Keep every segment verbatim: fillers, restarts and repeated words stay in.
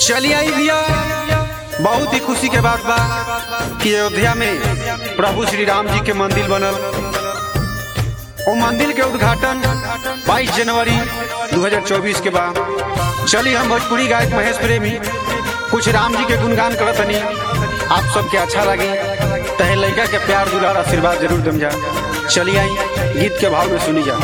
चलिए आई भैया, बहुत ही खुशी के बात बा कि अयोध्या में प्रभु श्री राम जी के मंदिर बनल। वो मंदिर के उद्घाटन बाईस जनवरी दो हज़ार चौबीस के बाद। चलिए हम भोजपुरी गायक महेश प्रेमी कुछ राम जी के गुणगान करत हनी, आप सबके अच्छा लगे तहे लड़का के प्यार दुलार आशीर्वाद जरूर दम जा। चलिए आई गीत के भाव में सुनी जा।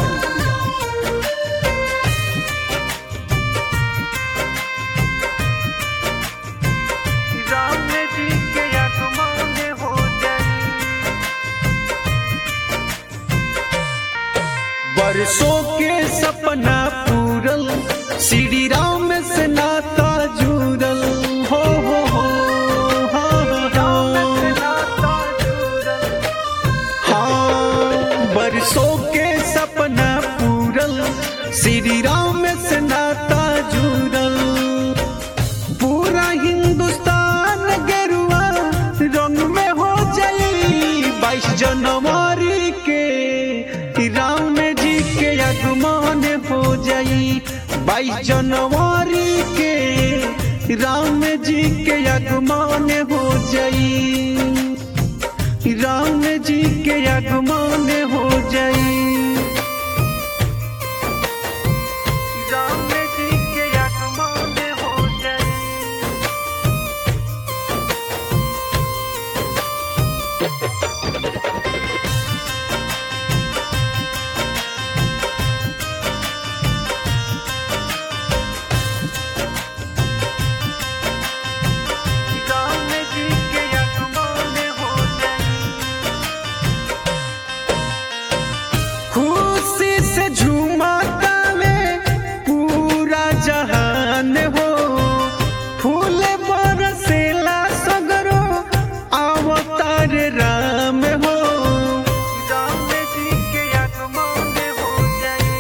बरसों के सपना पूरल, श्री राम से नाता जुड़ल। हो हो हो हाँ, बरसों के सपना पूरल, श्री राम से नाता जुड़ल। पूरा हिंदुस्तान गेरुआ रंग में हो जाई, बाईस जनवरी के राम जी के आगमन हो जाई। बाईस जनवरी के राम जी के आगमन हो जाई। राम जी के आगमन हो जाई। राम जी के आगमन हो जाई। खुशी से झूमता में पूरा जहान हो, फूल बरसेला सगरो अवतार राम हो। राम जी के आगमन हो जाई।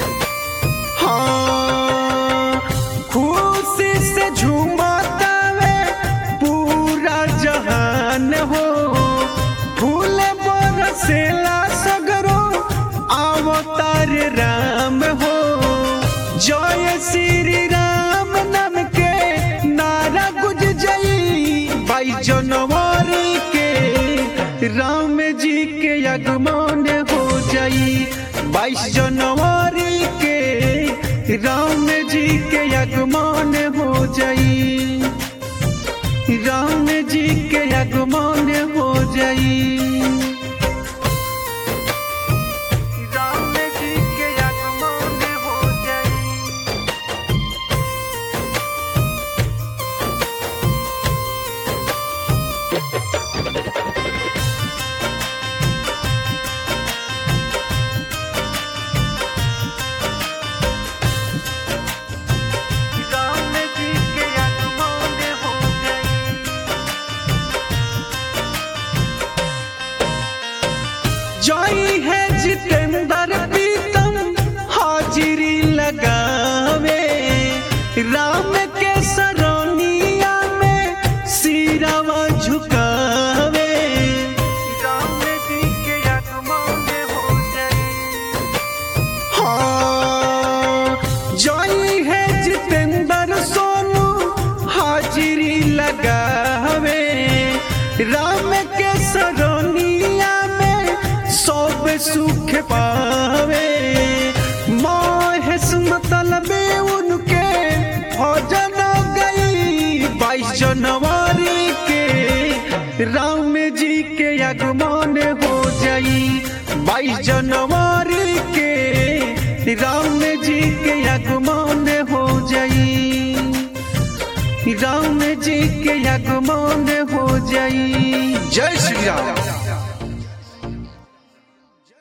हाँ, खुशी से झूमता में पूरा जहान हो, फूल बरसेला सगरो अवतार राम हो। जय श्री राम नाम के नारा गुज जाई। बाईस जनवरी के राम जी के आगमन हो जाई। बाईस जनवरी के राम जी के आगमन हो जाई। राम जी के आगमन हो जाई। जय है जितेंद्र प्रीतम हाजिरी लगावे, राम के सरनिया में सिरवा झुकावे। राम जी के आगमन हो जाई। हाँ, जय है जितेंद्र सोनू हाजिरी लगावे, राम के सरनिया सब सुख पावे। महेश मतलबे उनके भजन गई। बाईस जनवरी के राम जी के आगमन हो जाई। बाईस जनवरी के राम जी के आगमन हो जाई। राम जी के आगमन हो जाई। जय श्री राम।